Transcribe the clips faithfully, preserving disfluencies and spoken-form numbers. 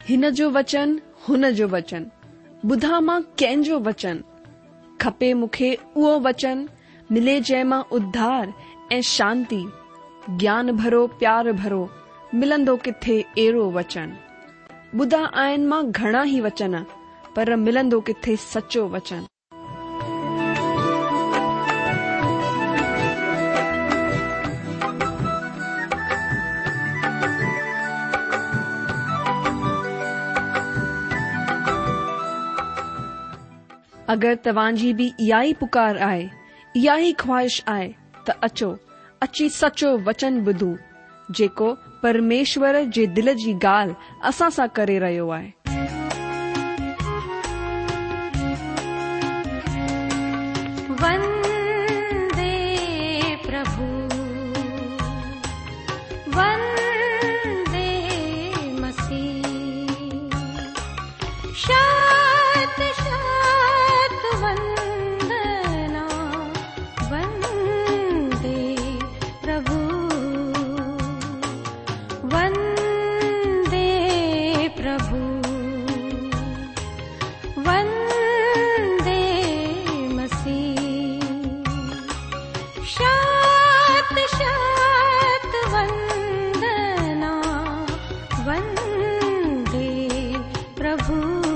हिन जो वचन हुन जो वचन, ॿुधा मां कंहिंजो वचन, खपे मूंखे उहो वचन, मिले जंहिं मां उद्धार ऐं शांती, ज्ञान भरो प्यार भरो, मिलंदो किथे अहिड़ो वचन। ॿुधा आहिनि मां घणा ई वचन, पर मिलंदो किथे सचो वचन। अगरि तव्हांजी बि इहा ई पुकार आहे, इहा ई ख्वाहिश आहे, त अचो अची सचो वचन ॿुधूं, जेको परमेश्वर जे दिल जी ॻाल्हि असां सां करे रहियो आहे। वंदे प्रभु, वंदे मसीह, शात शात वंदना, वंदे प्रभु, वंदे प्रभु, वंदे मसीह, शात शात वंदना, वंदे प्रभु।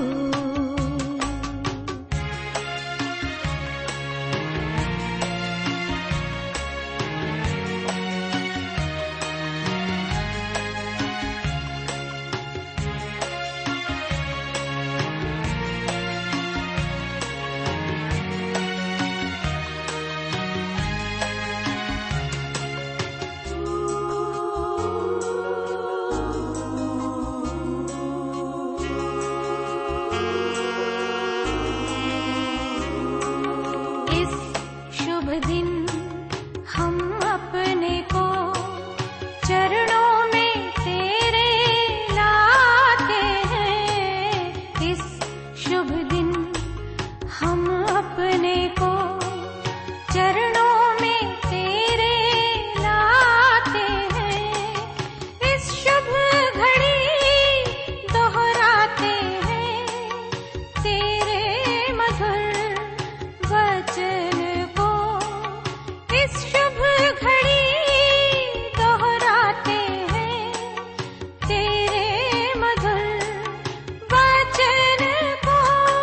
इस शुभ दिन हम अपने को चरणों में तेरे लाते हैं। इस शुभ दिन हम अपने को चरणों में तेरे लाते हैं। इस शुभ घड़ी दोहराते हैं तेरे मधुर वचन को। इस शुभ घड़ी दोहराते हैं तेरे मधुर वचन को।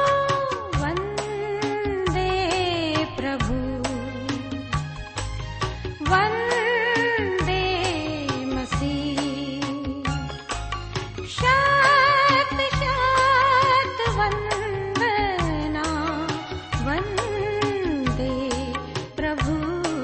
वंदे प्रभु, वंदे मसीह, शात शात वंदना, वंदे प्रभु।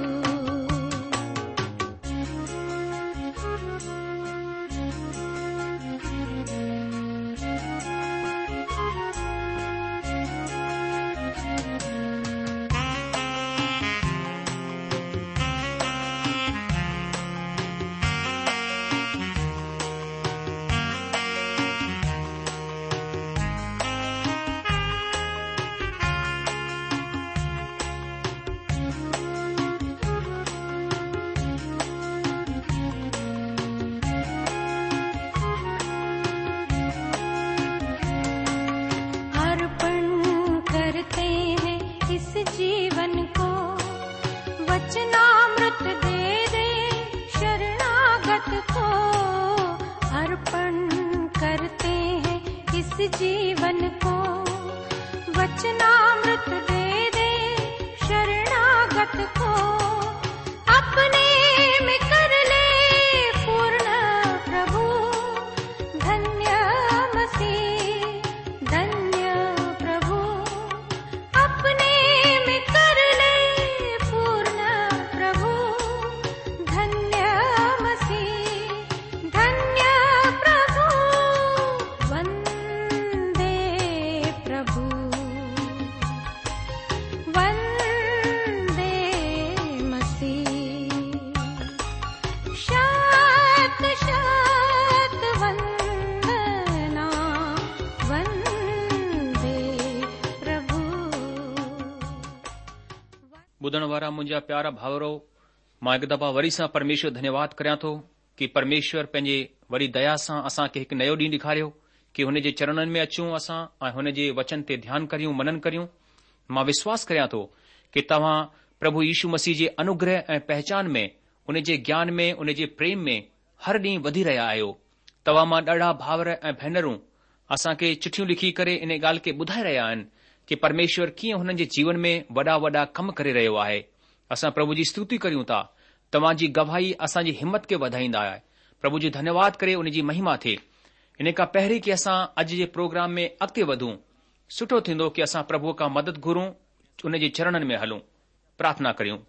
अर्पण करते हैं इस जीवन को, वचनामृत दे दे शरणागत को। अर्पण करते हैं इस जीवन को, वचनामृत दे दे शरणागत को। अपने में कर ले पूर्ण प्रभु, धन्य मसीह, धन्य प्रभु। अपने में कर ले पूर्ण प्रभु, धन्य मसीह, धन्य प्रभु। वंदे प्रभु, वंदे मसीह, शात शात वंदना, वंदे प्रभु। ॿुधण वारा मुंहिंजा प्यारा भाउरो, मां हिकु दफ़ा वरी सां परमेश्वर धन्यवाद करियां थो कि परमेश्वर पंहिंजे वरी दया सां असांखे हिकु नयो ॾींहुं ॾेखारियो कि हुन जे चरणनि में अचूं असां ऐं हुन जे वचन ते ध्यानु करियूं, मनन करियूं। मां विश्वास करियां थो कि तव्हां प्रभु यीशू मसीह जे अनुग्रह ऐं पहचान में, उन जे ज्ञान में, उन जे प्रेम में हर ॾींहुं वधी रहिया आहियो। तव्हां मां ॾाढा भाउर ऐं भेनरूं असांखे चिठियूं लिखी करे इन ॻाल्हि खे ॿुधाए रहिया आहिनि कि परमेश्वर कीअं हुननि जे जीवन में वॾा वॾा कम करे रहियो आहे। असां प्रभु जी स्तुति करियूं था। तव्हांजी गवाही असांजी हिम्मत खे वधाईंदा आहे। प्रभु जी धन्यवाद करे, उन जी महिमा थिए। इन खां पहिरीं कि असां अॼु जे प्रोग्राम में अॻिते वधूं, सुठो थींदो कि असां प्रभुअ खां मदद घुरूं, उन जे चरणनि में हलूं, प्रार्थना करियूं।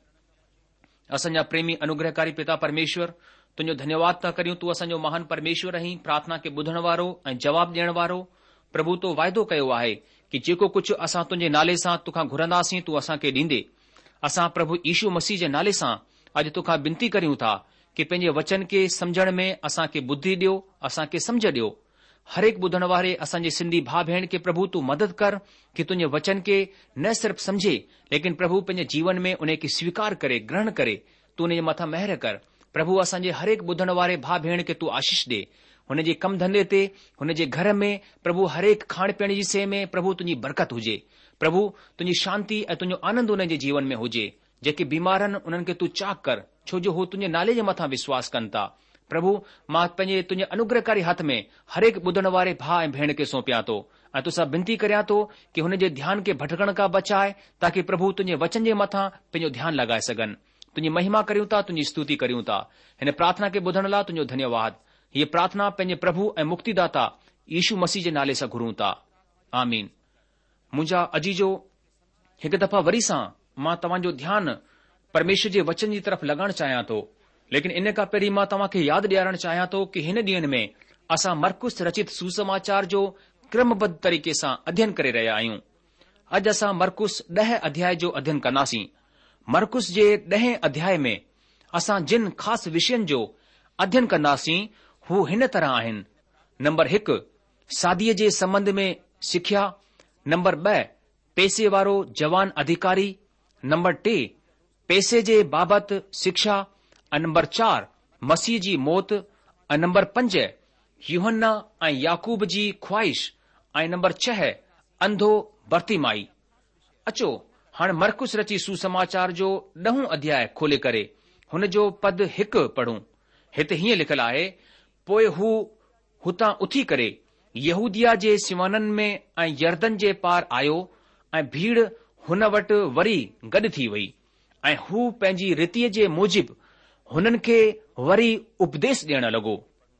असांजा प्रेमी अनुग्रहकारी पिता परमेश्वर, तुंहिंजो धन्यवाद था करियूं। तूं असांजो महान परमेश्वर आहीं, प्रार्थना खे ॿुधण वारो ऐं जवाब ॾियण वारो। प्रभु तो वाइदो कयो आहे कि जेको कुझु असां तुंहिंजे नाले सां तोखां घुरंदासीं तूं असांखे ॾींदे। असां प्रभु यीशू मसीह जे नाले सां अॼु तोखां विनती करियूं था कि पंहिंजे वचन खे समझण में असांखे बुद्धि ॾियो, असांखे समझ ॾियो। हर एक ॿुधण वारे असांजे सिंधी भाउ भेण खे प्रभु तूं मदद कर कि तुंहिंजे वचन खे न सिर्फ़ समझे, लेकिन प्रभु पंहिंजे जीवन में उन खे स्वीकार करे, ग्रहण करे। तूं उन जे मथां महर कर। प्रभु असांजे हर एक ॿुधण वारे भाउ भेण खे तूं आशीष ॾे। हुन जे कम धंधे ते, हुन जे घर में प्रभु हर एक खाइण पीअण जी शइ में प्रभु तुंहिंजी बरकत हुजे। प्रभु तुंहिंजी शांती ऐं तुंहिंजो आनंद उन जे जीवन में हुजे। जेके बीमार आहिनि उन्हनि खे तूं चाक कर, छो जो हू तुंहिंजे नाले जे मथां विश्वास कनि था। प्रभु मां पंहिंजे तुंहिंजे अनुग्रहकारी हथ में हर एक ॿुधण वारे भाउ ऐं भेण खे सौंपियां थो ऐं तोसां विनती करियां थो कि हुन जे ध्यान खे भटकण खां बचाए, ताकि प्रभु तुंहिंजे वचन जे मथां पंहिंजो ध्यानु लॻाए सघनि। तुंहिंजी महिमा करियूं था, तुंहिंजी स्तुति करियूं था। हिन प्रार्थना खे ॿुधण लाइ तुंहिंजो धन्यवाद। हीअ प्रार्थना पंहिंजे प्रभु ऐं मुक्तिदाता यीशू मसीह जे नाले सां घुरूं था, आमीन। मुंहिंजा अजीजो, हिकु दफ़ा वरी सां मां तव्हांजो ध्यानु परमेश्वर जे वचन जी तरफ़ लॻाइण चाहियां थो, लेकिन इन खां पहिरीं मां तव्हांखे यादि ॾियारणु चाहियां थो कि हिन ॾींहनि में असां मरकुस रचित सुसमाचार जो क्रमबद्ध तरीक़े सां अध्ययन करे रहिया आहियूं। अॼु असां मरकुस ॾह अध्याय जो अध्ययन कंदासीं। मरकुस जे ॾहें अध्याय में असां जिन ख़ासि विषयनि जो अध्ययन कंदासीं हू हिन तरह आहिनि। नंबर हिकु, शादीअ जे संबंध में सिख्या। नंबर ॿ, पैसे वारो जवान अधिकारी। नंबर टे, पैसे जे बाबति शिक्षा। ऐं नंबर चार, मसीह जी मौत। ऐं नंबर पंज, यूहन्ना ऐं याकूब जी ख्वाहिश। ऐं नंबर छह, अंधो बर्तिमाई। अचो हाणे मरकुस रची सुसमाचार जो ॾहों अध्याय खोले करे हुन जो पद हिकु पढ़ूं। हिते हीअं लिखियलु आहे, पोइ हू हुतां उथी करे यहूदिया जे सिवाननि में ऐं यरदन जे पार आयो ऐं भीड़ हुन वटि वरी गॾु थी वई ऐं हू पंहिंजी रीतीअ जे मूजिबि हुननि खे वरी उपदेश ॾियण लॻो।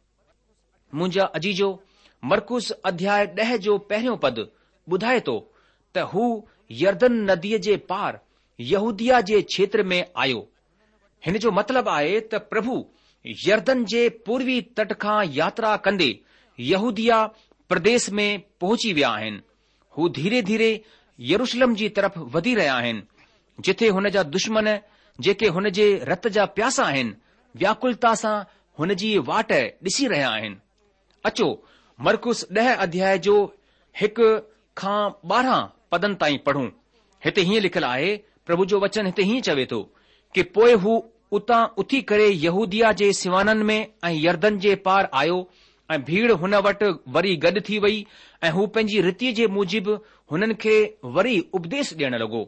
मुंहिंजा अजीजो, मरकुस अध्याय ॾह जो पहिरियों पद ॿुधाए थो त हू यरदन नदीअ जे पार यहूदिया जे क्षेत्र में आयो। हिन जो मतिलबु आहे त प्रभु यरदन जे पूर्वी तट खां यात्रा कंदे यहूदिया प्रदेश में पहुची विया आहिनि। हू धीरे धीरे यरूशलेम जी तरफ़ वधी रहिया आहिनि, जिथे हुन जा दुश्मन, जेके हुन जे रत जा प्यासा आहिनि, व्याकुलता सां हुन जी वाट ॾिसी रहिया आहिनि। अचो मरकुस ॾह अध्याय जो हिकु खां ॿारहं पदनि ताईं पढ़ूं। हिते हीअं लिखियलु आहे, प्रभु जो वचन हिते हीअं चवे थो कि पोइ हू उतां उथी करे यहूदिया जे सिवाननि में ऐं यरदन जे पार आयो ऐं भीड़ हुन वटि वरी गॾु थी वई ऐं हू पंहिंजी रीतीअ जे मूजिबि हुननि खे वरी उपदेश ॾियण लॻो।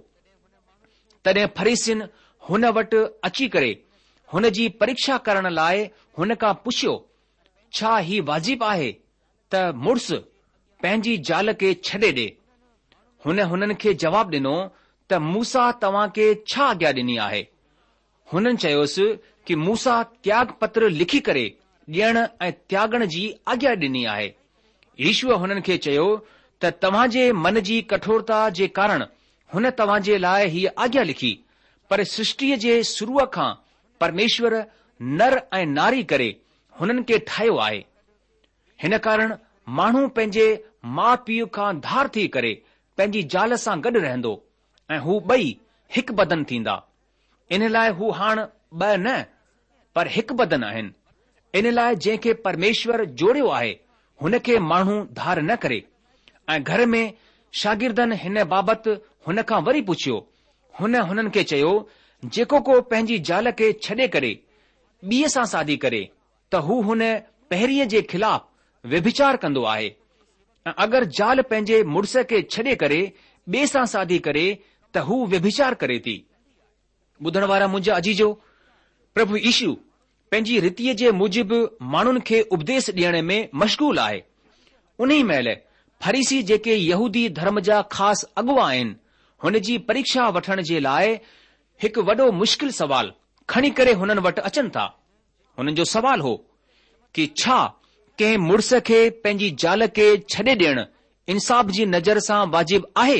तॾहिं फरीसिन हुन वटि अची करे हुन जी परीक्षा करण लाइ हुन खां पुछियो, छा ही वाजिब आहे त मुड़ुस पंहिंजी ज़ाल खे छॾे ॾे? हुन हुननि खे जवाबु ॾिनो त मूसा तव्हां खे छा आज्ञा ॾिनी आहे? हुननि चयोसि कि मूसा त्याग पत्र लिखी करे ॾियण ऐं त्यागण जी आज्ञा ॾिनी आहे। यीशुअ हुननि खे चयो त तव्हां जे मन जी कठोरता जे कारण हुन तव्हां जे लाइ हीअ आज्ञा लिखी, पर सृष्टिअ जे शुरूअ खां परमेश्वर नर ऐं नारी करे हुननि खे ठाहियो आहे। हिन कारण माण्हू पंहिंजे माउ पीउ खां धार थी करे पंहिंजी ज़ाल सां गॾु रहंदो ऐं हू ॿई हिकु बदन थींदा। इन लाइ हू हाणे ॿ न पर हिकु बदन आहिनि। इन लाइ जंहिंखे परमेश्वर जोड़ियो आहे हुन खे माण्हू धार न करे। ऐं घर में शागिर्दनि हिन बाबति हुन खां वरी पुछियो। हुन हुननि खे चयो, जेको को पंहिंजी ज़ाल खे छॾे करे ॿीअ सां शादी करे त हू हुन पहिरीअ जे ख़िलाफ़ व्यभिचार कंदो आहे। ऐं अगरि ज़ाल पंहिंजे मुड़ुस खे छॾे करे ॿिए सां शादी करे त हू व्यभिचार करे थी। ॿुधण वारा मुंहिंजा अजीजो, प्रभु यीशु पंहिंजी रीतीअ जे मूजिबि माण्हुनि खे उपदेश ॾियण में मशगूल आहे। उन ई महिल फरीसी जेके यहूदी धर्म जा ख़ासि अॻुवा आहिनि, हुन जी परीक्षा वठण जे लाइ हिकु वॾो मुश्किल सवाल खणी करे हुननि वटि अचनि था। हुननि जो सवाल हो कि छा कंहिं मुड़ुस खे पंहिंजी ज़ाल खे छॾे ॾियणु इंसाफ़ जी नज़र सां वाजिब आहे?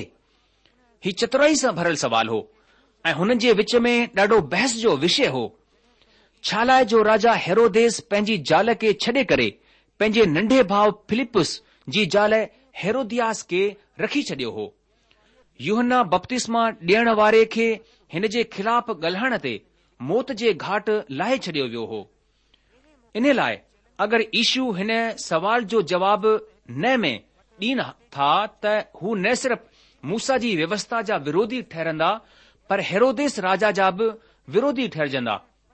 ही चतुराई सां भरियल सवाल हो ऐं हुननि जे विच में ॾाढो बहस जो विषय हो। छा लाइ जो राजा हेरोदेस पंहिंजी ज़ाल खे छॾे करे पंहिंजे नंढे भाउ फिलिपुस जी ज़ाल हेरोदियास खे रखी छॾियो हो। यूहन्ना बपतिस्मा ॾियण वारे खे हिन जे ख़िलाफ़ ॻाल्हाइण ते मौत जे घाट लाहे छॾियो वियो हो। इन लाइ अगरि ईशू हिन सवाल जो जवाब न में ॾीन था त हू न सिर्फ़ मूसा जी व्यवस्था जा विरोधी ठहरंदा, पर हेरोदेस राजा जा बि विरोधी ठहरजंदा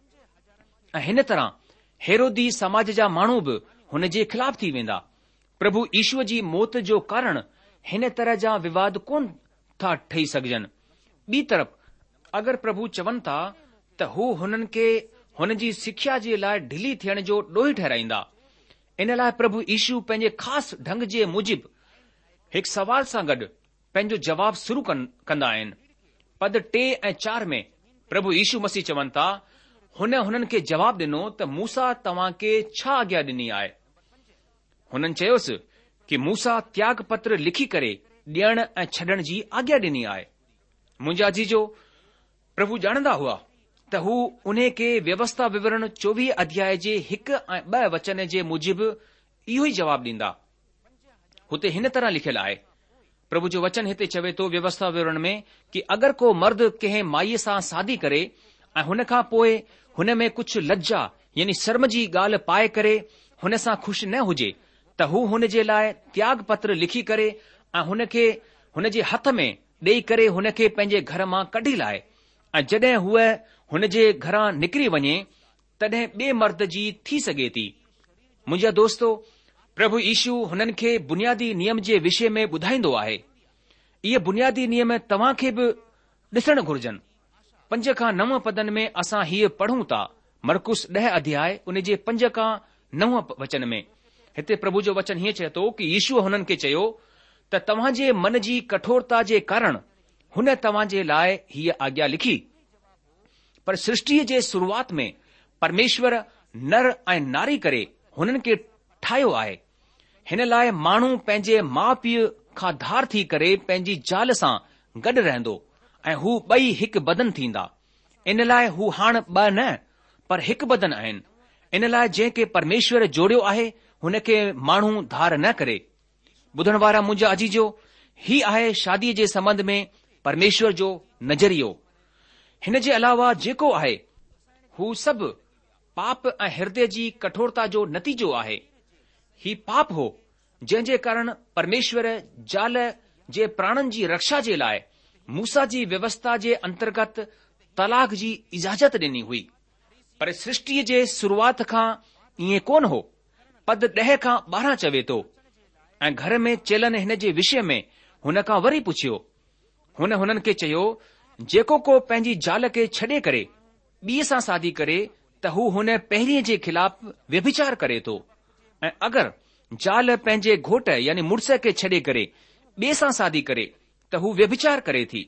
ऐं हिन तरह हेरोदी समाज जा माण्हू बि हुन जे ख़िलाफ़ थी वेंदा। प्रभु ईशूअ जी मौत जो कारण हिन तरह जा विवाद कोन था ठही सघजनि। ॿी तरफ़ अगरि प्रभु चवनि था त हू हुननि खे हुन जी सिख्या जे लाइ ढिली थियण जो ॾोही ठहिराईंदा, इन लाइ प्रभु ईशू पंहिंजे ख़ासि ढंग जे मूजिबि हिकु सवाल सां गॾु पंहिंजो जवाबु शुरू कंदा आहिनि। पद टे ऐं चार में प्रभु यीशू मसीह चवनि था, हुन हुननि खे जवाबु ॾिनो त मूसा तव्हां खे छा आज्ञा ॾिनी आहे? हुननि चयोसि कि मूसा त्याग पत्र लिखी करे ॾियण ऐं छॾण जी आज्ञा ॾिनी आहे। मुंहिंजा जीजो, प्रभु ॼाणंदा हुआ त हू उन खे व्यवस्था विवरण चोवीह अध्याय जे हिकु ऐं ॿ वचन जे मूजिबि इहो ई जवाबु ॾींदा। हुते हिन तरह लिखियलु आहे, प्रभु जो वचन हिते चवे थो व्यवस्था विवरण में कि अगरि को मर्द कंहिं माईअ सां शादी करे ऐं हुन खां पोइ हुन में कुझु लज्जा यानी शर्म जी ॻाल्हि पाए करे हुन सां ख़ुशि न हुजे त हू हुन जे लाइ त्याग पत्र लिखी करे ऐं हुन खे हुन जे हथ में ॾेई करे हुन खे पंहिंजे घर मां कढी लाए ऐं जॾहिं हूअ हुन जे घरां निकिरी वञे तॾहिं ॿिए मर्द जी थी सघे थी। मुंहिंजा दोस्तो, प्रभु यीशू हुननि खे बुनियादी नियम जे विषय में ॿुधाईंदो आहे। इहे बुनियादी नियम तव्हां खे बि ॾिसणु घुर्जनि। पंज खां नव पदनि में असां हीअ पढ़ूं था, मरकुस ॾह अध्याय उन जे पंज खां नव वचन में। हिते प्रभु जो वचन हीअं चए थो कि यीशू हुननि खे चयो त तव्हां जे मन जी कठोरता जे कारण हुन तव्हां जे लाइ हीअ आज्ञा लिखी। पर सृष्टिअ जे शुरूआत में परमेश्वर नर ऐं नारी करे हुननि खे ठाहियो आहे। हिन लाइ माण्हू पंहिंजे माउ पीउ खां धार थी करे पंहिंजी ज़ाल सां गॾु रहंदो ऐं हू ॿई हिकु बदन थींदा। इन लाइ हू हाणे ॿ न पर हिकु बदन आहिनि। इन लाइ जंहिंखे परमेश्वर जोड़ियो आहे हुन खे माण्हू धार न करे। ॿुधण वारा मुंहिंजा अजीजो, ही आहे शादीअ जे संबंध में परमेश्वर जो नज़रियो। हिन जे अलावा जेको आहे हू सभु पाप ऐं हृदय जी कठोरता जो नतीजो आहे। ही पाप हो जंहिं जे कारण परमेश्वर ज़ाल जे प्राणनि जी रक्षा जे लाइ मूसा जी व्यवस्था जे अंतर्गत तलाक जी इजाज़त ॾिनी हुई। पर सृष्टिअ जे शुरूआत खां ईअं कोन हो। पद ॾह खां ॿारहं चवे थो, ऐं घर में चेलनि हिन जे विषय में हुन खां वरी पुछियो। हुन हुननि खे चयो, जेको को पंहिंजी ज़ाल खे छॾे करे ॿीअ सां शादी करे त हू हुन पहिरीं जे ख़िलाफ़ व्यभिचार करे थो, ऐं अगरि ज़ाल पंहिंजे घोट यानी मुड़ुस खे छॾे करे ॿिए सां शादी करे त हू व्यभिचार करे थी।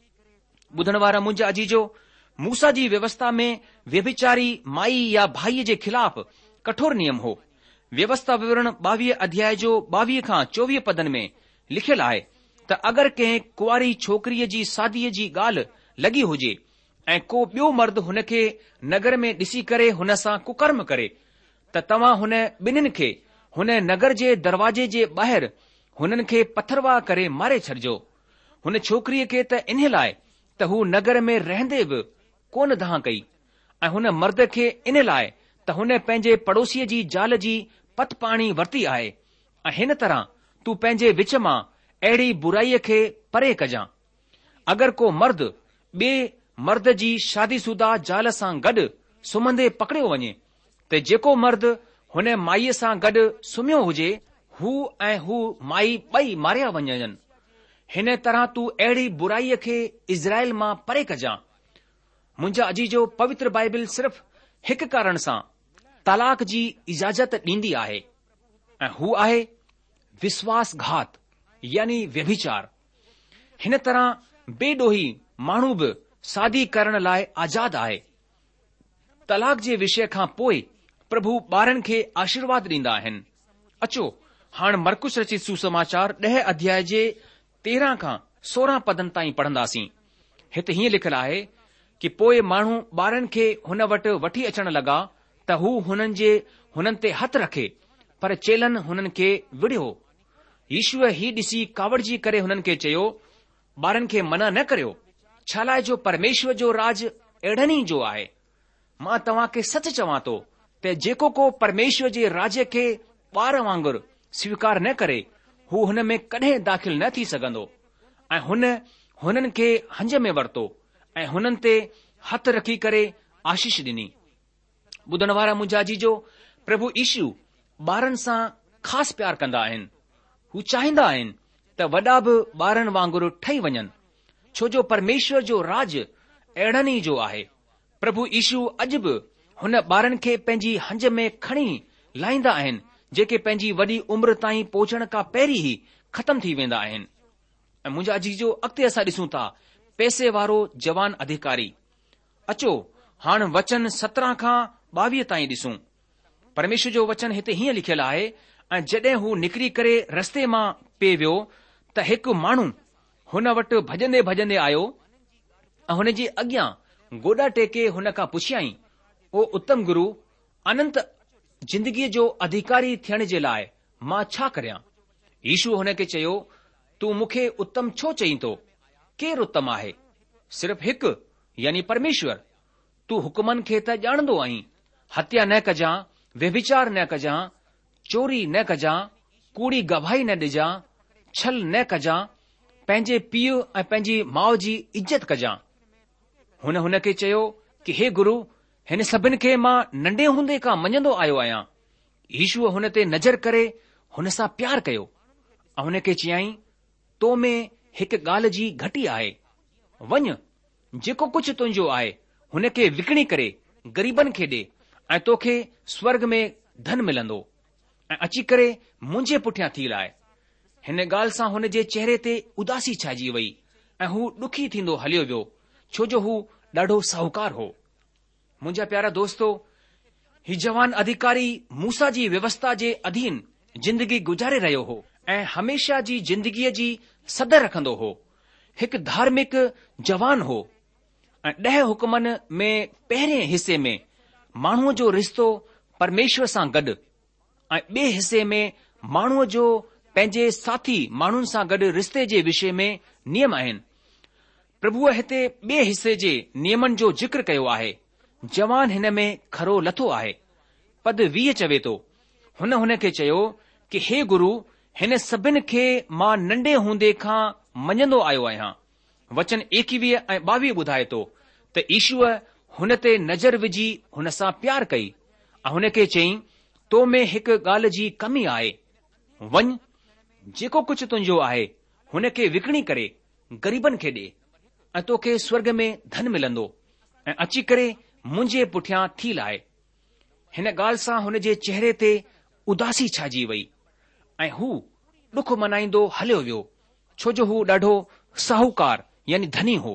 ॿुधण वारा मुंहिंजा अजीजो, मूसा जी व्यवस्था में व्यभिचारी माई या भाईअ जे ख़िलाफ़ कठोर नियम हो। व्यवस्था विवरण ॿावीह अध्याय जो ॿावीह खां चोवीह पदनि में लिखियलु आहे त अगरि कंहिं कुंवारी छोकिरीअ जी शादीअ जी ॻाल्हि लॻी हुजे ऐं को ॿियो मर्द हुन खे नगर में ॾिसी करे हुन सां कुकर्म करे त तव्हां हुन ॿिन्हिनि खे हुन नगर जे दरवाजे जे ॿाहिरि हुननि खे पथरवाह करे मारे छॾिजो। हुन छोकिरीअ खे त इन लाइ त हू नगर में रहंदे बि कोन दाह कई, ऐं हुन मर्द खे इन लाइ त हुन पंहिंजे पड़ोसीअ जी ज़ाल जी पत पाणी वरिती आहे। ऐं हिन तरह तूं पंहिंजे विच मां अहिड़ी बुराईअ खे परे कजां। अगरि को मर्द ॿिए मर्द जी शादीशुदा ज़ाल सां गॾु सुम्हंदे पकड़ियो वञे त जेको मर्द हुन माईअ सां गॾु सुम्हियो हुजे हू ऐं हू माई ॿई मारिया वञनि। हिन तरह तूं अहिड़ी बुराईअ खे इज़राइल मां परे कजां। मुंहिंजा अजीजो, पवित्र बाइबिल सिर्फ़ हिकु कारण सां तलाक जी इजाज़त ॾींदी आहे, ऐं हू आहे विश्वासघात यानी व्यभिचार। हिन तरह बेॾोही माण्हू बि शादी करण लाइ आज़ाद आहे। तलाक जे विषय खां पोइ प्रभु ॿारनि खे आशीर्वाद ॾींदा आहिनि। अचो हाणे मरकुस रचित सुसमाचार ॾह अध्याय जे तेरहं खां सोरहं पदनि ताईं पढ़ंदासीं। हिते हीअं लिखियलु आहे कि पोइ माण्हू ॿारनि खे हुन वटि वठी अचण लॻा त हू हुननि जे हुननि ते हथ रखे, पर चेलनि हुननि खे विढ़ियो। यीशुअ ही ॾिसी कावड़जी करे हुननि खे चयो, ॿारनि खे मना न करियो, छा लाइ जो परमेश्वर जो राज अहिड़नि ई जो आहे। मां तव्हां खे सच चवां थो त जेको को परमेश्वर जे राज खे ॿार वांगुरु स्वीकार न करे, हू हुन में कॾहिं दाख़िल न थी सघंदो। ऐं हुन हुननि खे हंज में वरितो ऐं हुननि ते हथ रखी करे आशीष ॾिनी। ॿुधण वारा मुंहिंजा जीजो, प्रभु यीशु ॿारनि सां ख़ासि प्यार कंदा आहिनि। हू चाहींदा आहिनि त वॾा बि ॿारनि वांगुरु ठही वञनि, छो जो परमेश्वर जो राज अहिड़नि ई जो आहे। प्रभु यीशु अॼु बि हुन ॿारनि खे पंहिंजी हंज में खणी लाहींदा आहिनि जेके पंहिंजी वॾी उमिरि ताईं पहुचण खां पहिरीं ई ख़तम थी वेंदा आहिनि। ऐं मुंहिंजा जीजो, अॻिते असां ॾिसूं था पैसे वारो जवान अधिकारी। अचो हाणे वचन सत्रहं खां ॿावीह ताईं ॾिसूं। परमेश्वर जो वचन हिते हीअं लिखियलु आहे, ऐं जॾहिं हू निकिरी करे रस्ते मां पिए वियो त हिकु माण्हू हुन वटि भॼंदे भॼंदे आयो ऐं हुन जे अॻियां गोॾा टेके हुन खां पुछियईं, ओ उत्तम गुरु, अनंत जिंदगीअ जो अधिकारी थियण जे लाइ मां छा करियां? यीशु हुन खे चयो, तूं मूंखे उत्तम छो चईं थो? केरु उत्तम आहे? सिर्फ़ हिकु, यानी परमेश्वर। तूं हुकुमनि खे त ॼाणंदो आहीं, हत्या न कजां, व्यभिचार न कजां, चोरी न कजां, कूड़ी गवाही न ॾिजां, छल न कजां, पंहिंजे पीउ ऐं पंहिंजी माउ जी इज़त कजां। हुन हुन खे चयो कि हे गुरु, हिन सभिनि खे मां नंढे हूंदे खां मञंदो आयो आहियां। यीशुअ हुन ते नज़र करे हुन सां प्यार कयो ऐं हुन खे चयाईं, तो में हिकु ॻाल्हि जी घटी आहे। वञ, जेको कुझु तुंहिंजो आहे हुन खे विकिणी करे ग़रीबनि खे ॾे ऐं तोखे स्वर्ग में धन मिलंदो, ऐं अची करे मुंहिंजे पुठियां थी लाइ। हिन ॻाल्हि सां हुन जे चेहरे ते उदासी छाइजी वई ऐं हू ॾुखी थींदो हलियो वियो, छो जो हू ॾाढो साहूकार हो। मुंहिंजा प्यारा दोस्तो, ही जवान अधिकारी मूसा जी व्यवस्था जे अधीन जिंदगी गुज़ारे रहियो हो ऐं हमेशा जी जिंदगीअ जी सद रखंदो हो। हिकु धार्मिक जवान हो ऐं ॾह हुकुमनि में पहिरें हिसे में माण्हूअ जो रिश्तो परमेश्वर सां गॾु ऐं ॿिए हिसे में माण्हूअ जो पंहिंजे साथी माण्हुनि सां गॾु रिश्ते जे विषय में नियम आहिनि। प्रभुअ हिते ॿिए हिसे जे नियमनि जो जिक्र कयो आहे। जवान हिन में खरो लथो आहे। पद वीह चवे थो, हुन हुन खे चयो कि हे गुरु, हिन सभिनि खे मां नंढे हूंदे खां मञंदो आयो आहियां। वचन एकवीह ऐं ॿावीह ॿुधाए थो त यीशुअ हुन ते नज़र विझी हुन सां प्यार कई ऐं हुन खे चयईं, तो में हिकु ॻाल्हि जी कमी आहे। वञ, जेको कुझु तुंहिंजो आहे हुन खे विकिणी करे ग़रीबनि खे ॾे ऐं तोखे स्वर्ग में धन मिलंदो, ऐं अची करे मुंहिंजे पुठियां थी लाइ। हिन ॻाल्हि सां हुन जे चेहरे ते उदासी छाइजी वई ऐं हू ॾुख मनाईंदो हलियो वियो, छो जो हू ॾाढो साहूकार यानी धनी हो।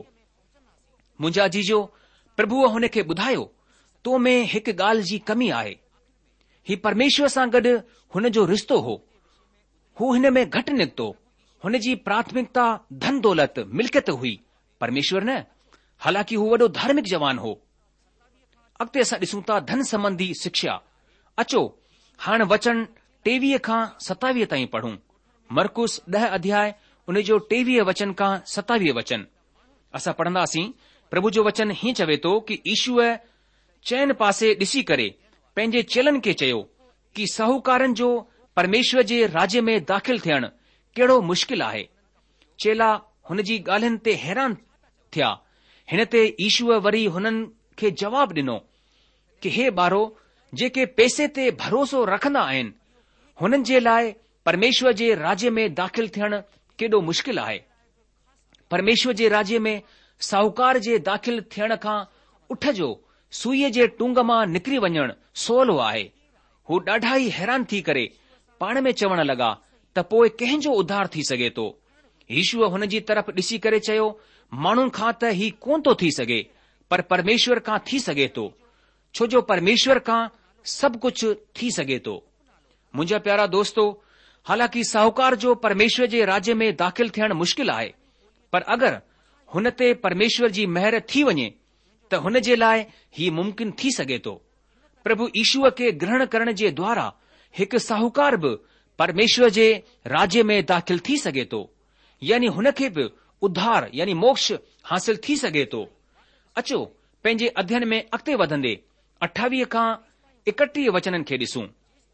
मुंहिंजा जीजो, प्रभुअ हुन खे ॿुधायो, तो में हिकु ॻाल्हि जी कमी आहे। ही परमेश्वर सां गॾु हुन जो रिश्तो हो। हू हिन में घटि निकितो। हुन जी प्राथमिकता धन दौलत मिल्कियत हुई, परमेश्वर न। हालांकि हू वॾो धार्मिक जवान हो। अॻिते असां ॾिसूं था धन संबंधी शिक्षा। अचो हाणे वचन टेवीह खां सतावीह ताईं पढ़ूं। मरकुस ॾह अध्याय उन जो टेवीह वचन खां सतावीह वचन असां पढ़ंदासीं। प्रभु जो वचन हीअं चवे थो कि यीशुअ चइनि पासे ॾिसी करे पंहिंजे चेलनि खे चयो कि साहूकारनि जो परमेश्वर जे राज्य में दाख़िल थियणु कहिड़ो मुश्किल आहे। चेला हुन जी ॻाल्हियुनि ते हैरान थिया। हिन ते यीशुअ वरी हुननि खे जवाब ॾिनो कि हे ॿारो, जेके पैसे ते भरोसो रखंदा आहिनि हुननि जे लाइ परमेश्वर जे राज्य में दाख़िल थियण केॾो मुश्किल आहे। परमेश्वर जे राज्य में साहूकार जे दाख़िल थियण खां उठ जो सुईअ जे टूंग मां निकिरी वञणु सवलो आहे। हू ॾाढा ई हैरान थी करे पाण में चवण लॻा त पोइ कंहिंजो उद्धार थी सघे थो। यीशुअ हुन जी तरफ़ ॾिसी करे चयो, माण्हुनि खां त ही कोन थो थी सघे, पर परमेश्वर खां थी सघे थो, छो जो परमेश्वर खां सभु कुझु थी सघे थो। मुंहिंजा प्यारा दोस्तो, हालांकि साहूकार जो परमेश्वर जे राज्य में दाख़िल थियण मुश्किल आहे, पर अगरि हुन ते परमेश्वर जी महर थी वञे त हुन जे लाइ ही मुमकिन थी सघे थो। प्रभु यीशुअ खे ग्रहण करण जे द्वारा हिकु साहूकार बि परमेश्वर जे राज्य में दाख़िल थी सघे थो, यानी हुन खे बि उद्धार यानी मोक्ष हासिल थी सघे थो। अचो पंहिंजे अध्ययन में अॻिते वधंदे अठावीह खां एकटीह वचननि खे ॾिसूं।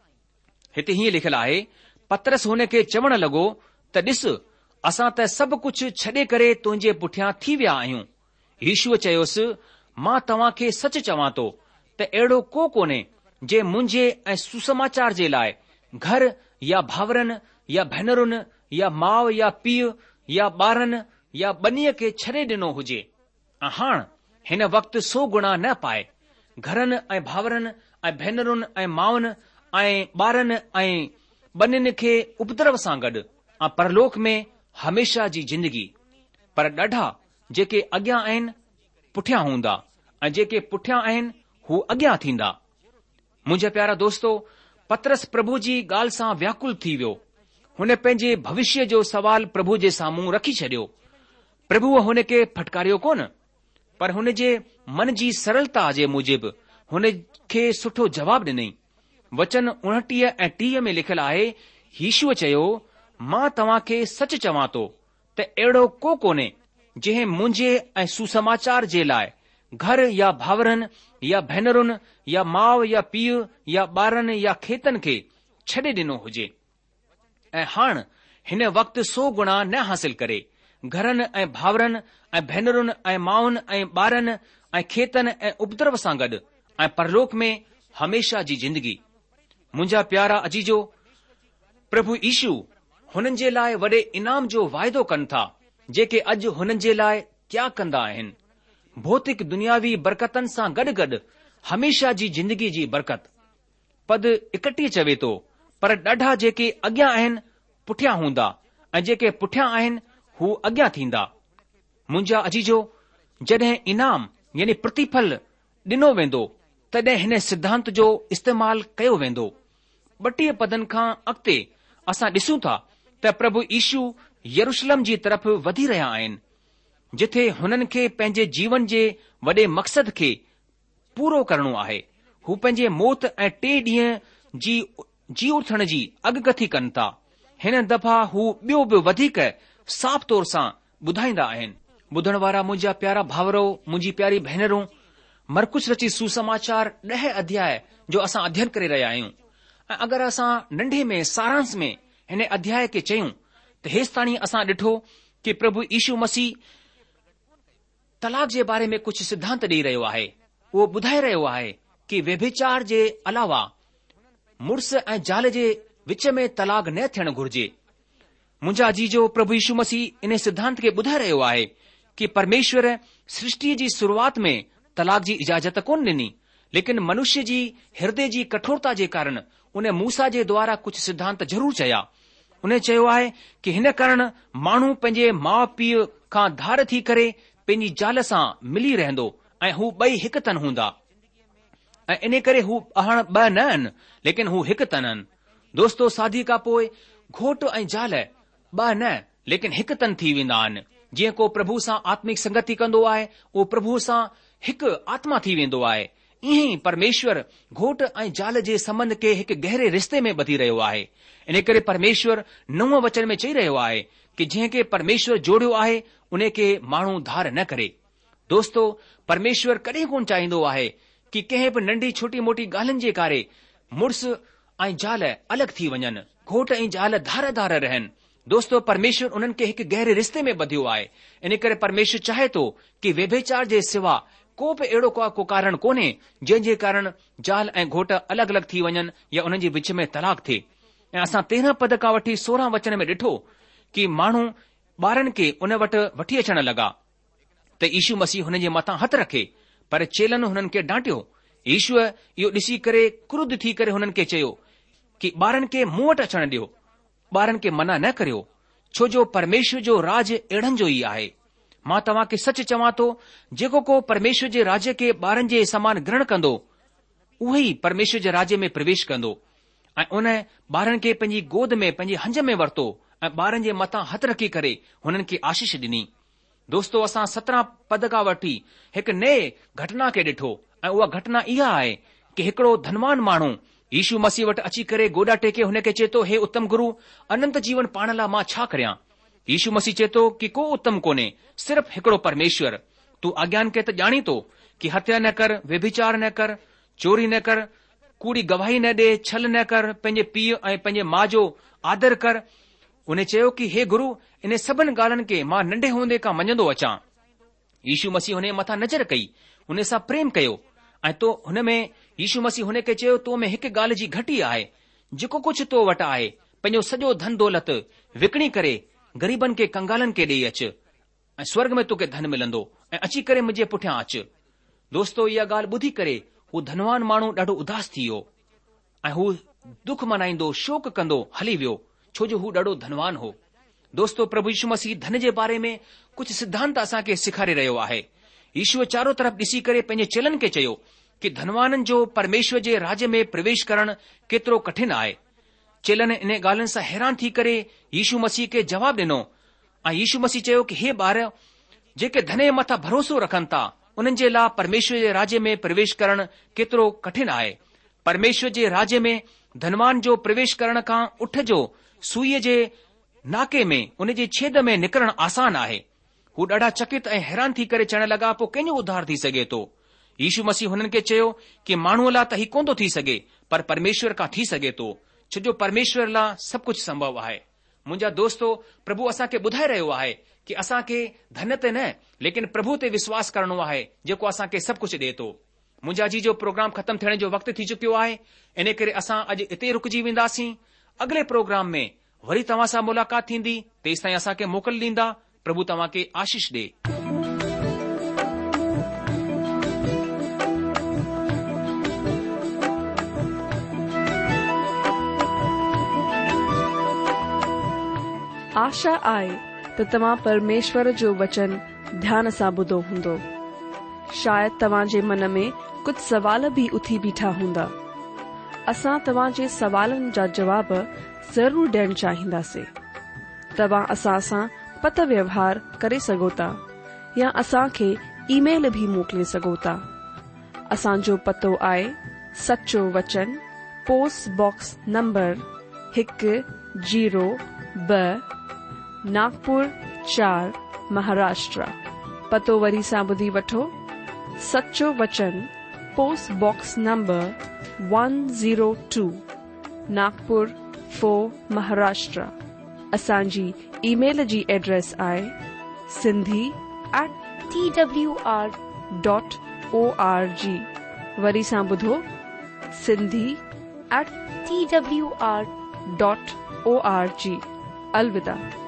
हिते हीअं लिखियलु आहे, पतरस हुन खे चवण लॻो त ॾिस, असां त सभु कुझु छॾे करे तुंहिंजे पुठियां थी विया आहियूं। यीशुअ चयोसि, मां तव्हां खे सच चवां थो त अहिड़ो को कोन्हे जे मुंहिंजे ऐं सुसमाचार जे लाइ घर या भाउरनि या भेनरुनि या माउ या पीउ या ॿारनि या ॿनीअ खे छॾे ॾिनो हुजे ऐं हाणे हिन वक़्तु सौ गुणा न पाए, घरनि ऐं भाउरनि ऐं भेनरुनि ऐं माउनि ऐं ॿारनि ऐं ॿनियुनि खे उपद्रव सां गॾु ऐं परलोक में हमेशा जी जिंदगी। पर ॾाढा जेके अॻियां आहिनि पुठियां हूंदा ऐं जेके पुठियां आहिनि हू अॻियां थींदा। मुंहिंजा प्यारा दोस्तो, पतरस प्रभु जी ॻाल्हि सां व्याकुल थी वियो। हुन पंहिंजे भविष्य जो सवाल प्रभु जे साम्हूं रखी छॾियो। प्रभुअ हुन खे फटकारियो कोन, पर हुन जे मन जी सरलता जे मूजिबि हुन खे सुठो जवाबु ॾिनई। वचन उणटीह ऐं टीह में लिखियलु आहे, यीशुअ चयो, मां तव्हां खे सच चवां थो त अहिड़ो को कोन्हे जंहिं मुंहिंजे ऐं सुसमाचार जे लाइ घर या भाउरनि या भेनरुनि या माउ या पीउ या ॿारनि या खेतनि खे छॾे ॾिनो हुजे ऐं हाणे हिन वक़्तु सौ गुणा न हासिल करे, घरनि ऐं भाउरनि ऐं भेनरुनि ऐं माउनि ऐं ॿारनि ऐं खेतनि ऐं उपद्रव सां गॾु ऐं परलोक में हमेशा जी जिंदगी। मुंहिंजा प्यारा अजीजो, प्रभु यीशु हुननि जे लाइ वॾे इनाम जो वाइदो कनि था जेके अॼु हुननि जे लाइ त्याग कंदा आहिनि। भौतिक दुनियावी बरकतनि सां गॾु गॾु हमेशा जी जिंदगी जी बरकत। पद इकटीह चवे थो, पर ॾाढा जेके अॻियां आहिनि पुठियां हूंदा ऐं जेके पुठियां आहिनि हू अॻियां थींदा। मुंहिंजा अजीजो, जॾहिं इनाम यानी प्रतिफल ॾिनो वेंदो तॾहिं हिन सिद्धांत जो इस्तेमालु कयो वेंदो। ॿटीह पदनि खां अॻिते असां ॾिसूं था त प्रभु यीशु यरूशलेम जी तरफ़ वधी रहिया आहिनि, जिथे हुननि खे पंहिंजे जीवन जे वॾे मक़सद खे पूरो करणो आहे। हू पंहिंजे मौत ऐं टे ॾींहं जी जी उथण जी अॻकथी कनि था। हिन दफ़ा हू ॿियो बि वधीक साफ़ तौर सां ॿुधाईंदा आहिनि। ॿुधण वारा मुंहिंजा प्यारा भाउरो, मुंहिंजी प्यारी भेनरूं, मरकुस रची सुसमाचार ॾह अध्याय जो असां अध्ययन करे रहिया आहियूं ऐं अगरि असां नंढे में सारांश में हिन अध्याय खे चयूं त हेसि ताणी असां ॾिठो कि प्रभु यीशु मसीह तलाक जे बारे में कुझु सिद्धांत ॾेई रहियो आहे। उहो ॿुधाए रहियो आहे कि व्यभिचार जे अलावा मुड़ुस ऐं ज़ाल जे विच में तलाक न थियणु घुर्जे। मुंहिंजा अजीजो, प्रभु यीशु मसीह इन सिद्धांत खे ॿुधाए रहियो आहे कि परमेश्वर सृष्टि जी शुरूआत में तलाक जी इजाज़त कोन ॾिनी, लेकिन मनुष्य जी हृदय जी कठोरता जे कारण उन मूसा जे द्वारा कुझु सिद्धांत ज़रूर चया। उन चयो आहे कि हिन कारण माण्हू पंहिंजे माउ पीउ खां धार थी करे पंहिंजी ज़ाल सां मिली रहंदो ऐं हू ॿई हिकु तन हूंदा ऐं इन करे हू हाणे ॿ न आहिनि, लेकिन हू हिकु तन आहिनि। दोस्तो, शादी खां पोइ घोट ऐं ज़ाल ॿ न लेकिन हिकु तन थी वेंदा आहिनि। जीअं को प्रभु सां आत्मिक संगति कंदो आहे, उहो प्रभु सां हिकु आत्मा थी वेंदो आहे। ईअं ई परमेश्वर घोट ऐं ज़ाल जे संबंध खे हिकु गहरे रिश्ते में ॿधी रहियो आहे। इन करे परमेश्वर नव वचन में चई रहियो आहे कि जंहिंखे परमेश्वर जोड़ियो आहे उन खे माण्हू धार न करे। दोस्तो, परमेश्वर कॾहिं कोन चाहींदो आहे कि कंहिं बि नंढी छोटी मोटी ॻाल्हियुनि जे करे मुड़ुस ऐं ज़ाल अलॻि थी वञनि, घोट ऐं ज़ाल धार धार रहनि। दोस्तो, परमेश्वर उन्हनि खे हिकु गहरे रिश्ते में ॿधियो आहे। इन करे परमेश्वर चाहे थो कि व्यभिचार जे सिवा को बि अहिड़ो को कारण कोन्हे जंहिंजे कारण ज़ाल ऐं घोट अलॻि अलॻि थी वञनि या उन्हनि जे विच में तलाक थिए। ऐं असां तेरहं पद खां वठी सोरहं वचन में ॾिठो कि माण्हू ॿारनि खे उन वटि वठी अचण लॻा त यीशू मसीह हुन जे मथां हथ रखे, पर चेलनि हुननि खे डांटियो। यीशूअ इहो ॾिसी करे क्रुद्ध थी करे हुननि खे चयो कि ॿारनि खे मूं वटि अचण ॾियो, ॿारनि खे मना न करियो, छो जो परमेश्वर जो राज अहिड़नि जो ई आहे। मां तव्हां खे सच चवां थो, जेको को परमेश्वर जे राज्य खे ॿारनि जे समान ग्रहण कंदो, उहो ई परमेश्वर जे राज्य में प्रवेश कंदो। ऐं उन ॿारनि खे पंहिंजी गोद में, पंहिंजे हंज में वरितो ऐं ॿारनि जे मथां हथ रखी करे हुननि खे आशीष ॾिनी। दोस्तो, असां सत्रहं पद खां वठी हिकु नए घटना खे ॾिठो, ऐं उहा घटना इहा आहे कि हिकिड़ो धनवान माण्हू यीशू मसीह वटि अची करे गोॾा टेके हुन खे चए थो, हे उत्तम गुरु, अनंत जीवन पाण लाइ मां छा करियां? यीशू मसीह चए थो कि को उत्तम कोन्हे, सिर्फ़ हिकिड़ो परमेश्वर। तूं अज्ञान खे त ॼाणी थो कि हत्या न कर, व्यभिचार न कर, चोरी न कर, कूड़ी गवाही न ॾे, छल न कर, पंहिंजे पीउ ऐं पंहिंजे माउ जो आदर कर। उन चयो कि हे गुरु, इन सभिनि ॻाल्हियुनि खे मां नंढे हूंदे खां मञंदो अचां। यीशू मसीह हुन मथां नज़र कई, हुन सां प्रेम कयो, ऐं तो हुन में यीशू मसीह हुन खे चयो, तो में हिकु ॻाल्हि जी घटी आहे, जेको कुझु तो वटि आहे पंहिंजो सॼो धन दौलत विकिणी करे ग़रीबनि खे, कंगालनि खे ॾेई अच, ऐं स्वर्ग में तोखे धन मिलंदो, ऐं अची करे मुंहिंजे पुठियां अच। दोस्तो, इहा ॻाल्हि ॿुधी करे हू धनवान माण्हू ॾाढो उदास थी वियो, ऐं हू दुख मनाईंदो, शोक कंदो हली वियो, छो जो हू ॾाढो धनवान हो। दोस्तो, प्रभु यीशू मसीह धन जे बारे में कुझु सिद्धांत असांखे सेखारे रहियो आहे। यीशूअ चारो तरफ़ ॾिसी करे पंहिंजे चेलनि खे चयो कि धनवाननि जो परमेश्वर जे राज्य में प्रवेश करणु केतिरो कठिन आहे। चेलनि इन ॻाल्हियुनि सां हैरान थी करे यीशू मसीह खे जवाबु ॾिनो, ऐं यीशू मसीह चयो कि हे ॿार, जेके धन जे मथां भरोसो रखनि था, उन्हनि जे लाइ परमेश्वर जे राज्य में प्रवेश करणु केतिरो कठिन आहे। परमेश्वर जे राज्य में धनवान जो प्रवेश करण खां उठ जो सुईअ जे नाके में, उन जे छेद में निकिरणु आसान आहे। हू ॾाढा चकित ऐं हैरान थी करे चवण लॻा, पोइ कंहिंजो उद्धार थी सघे थो? यीशू मसीह हुननि खे चयो कि माण्हूअ लाइ त ही कोन थो थी सघे, पर परमेश्वर खां थी सघे थो, छो जो परमेश्वर लाइ सभु कुझु संभव आहे। मुंहिंजा दोस्तो, प्रभु असांखे ॿुधाए रहियो आहे कि असांखे धन ते न, लेकिन प्रभु ते विश्वास करणो आहे, जेको असांखे सभु कुझु ॾिए थो। मुंहिंजा जी जो प्रोग्राम ख़तमु थियण जो वक़्तु थी चुकियो आहे, इन करे असां अॼु हिते रुकिजी वेंदासीं। अॻिले प्रोग्राम में वरी तव्हां सां मुलाक़ात थींदी, तेसि ताईं असांखे मोकल ॾींदा। प्रभु तव्हां खे आशीष ॾे। आशा आहे त तव्हां परमेश्वर जो वचन ध्यान सां ॿुधो हूंदो। शायदि तव्हां जे मन में कुझु सवाल बि उथी बीठा हूंदा। असां तव्हां जे सवालनि जा जवाब ज़रूर ॾियणु चाहींदासीं। तव्हां असां सां पत व्यवहार करे सघो था या असांखे ईमेल भी मोकिले सघो था। असांजो पतो आहे सचो वचन, पोस्ट बॉक्स नंबर हिकु जीरो ब, नागपुर चार, महाराष्ट्र। पतो वरी सां ॿुधी वठो। सचो वचन, post box number one zero two, Nagpur four, Maharashtra. असांजी ईमेल जी एड्रेस आहे Sindhi at T W R dot O R G. वरी सां ॿुधो, Sindhi at T W R dot O R G. अलविदा।